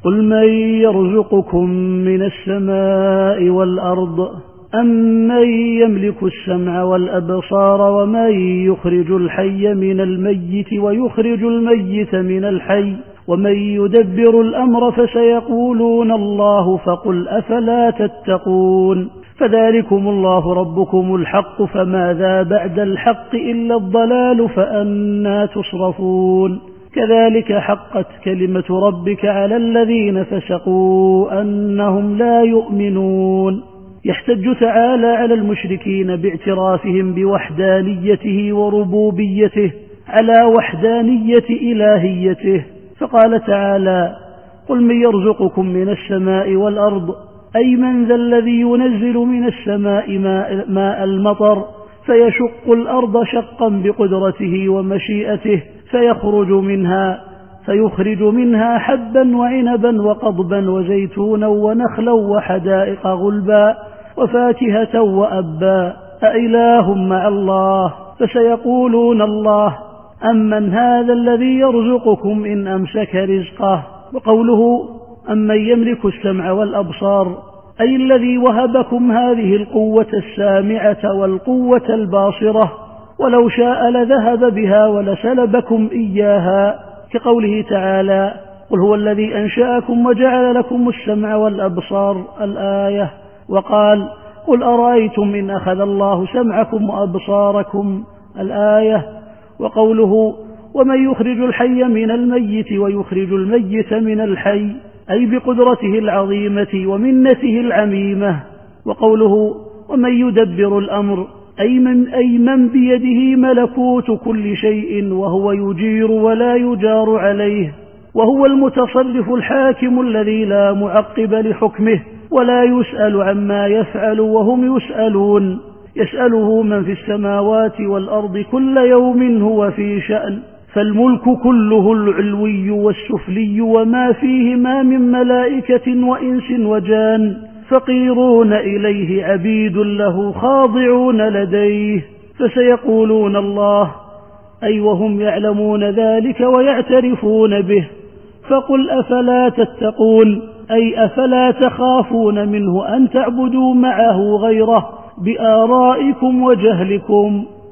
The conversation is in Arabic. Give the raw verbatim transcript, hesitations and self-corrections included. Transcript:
قل من يرزقكم من السماء والأرض أم من يملك السمع والأبصار ومن يخرج الحي من الميت ويخرج الميت من الحي ومن يدبر الأمر فسيقولون الله فقل أفلا تتقون فذلكم الله ربكم الحق فماذا بعد الحق إلا الضلال فأنى تصرفون كذلك حقت كلمة ربك على الذين فسقوا أنهم لا يؤمنون. يحتج تعالى على المشركين باعترافهم بوحدانيته وربوبيته على وحدانية إلهيته، فقال تعالى: قل من يرزقكم من السماء والأرض، أي من ذا الذي ينزل من السماء ماء, ماء المطر فيشق الأرض شقا بقدرته ومشيئته فيخرج منها فيخرج منها حبا وعنبا وقضبا وزيتونا ونخلا وحدائق غلبا وفاكهة وأبا أإله مع الله فسيقولون الله أمن هذا الذي يرزقكم إن أمسك رزقه. وقوله أمن يملك السمع والأبصار أي الذي وهبكم هذه القوة السامعة والقوة الباصرة، ولو شاء لذهب بها ولسلبكم إياها، كقوله تعالى: قل هو الذي أنشأكم وجعل لكم السمع والأبصار الآية. وقال: قل أرأيتم إن أخذ الله سمعكم وأبصاركم الآية. وقوله: ومن يخرج الحي من الميت ويخرج الميت من الحي أي بقدرته العظيمة ومنته العميمة. وقوله: ومن يدبر الأمر أي من, أي من بيده ملكوت كل شيء وهو يجير ولا يجار عليه، وهو المتصرف الحاكم الذي لا معقب لحكمه ولا يسأل عما يفعل وهم يسألون، يسأله من في السماوات والأرض كل يوم هو في شأن، فالملك كله العلوي والسفلي وما فيهما من ملائكة وإنس وجان فقيرون إليه عبيد له خاضعون لديه فسيقولون الله، أي وهم يعلمون ذلك ويعترفون به. فقل أفلا تتقون أي أفلا تخافون منه أن تعبدوا معه غيره بآرائكم وجهلكم.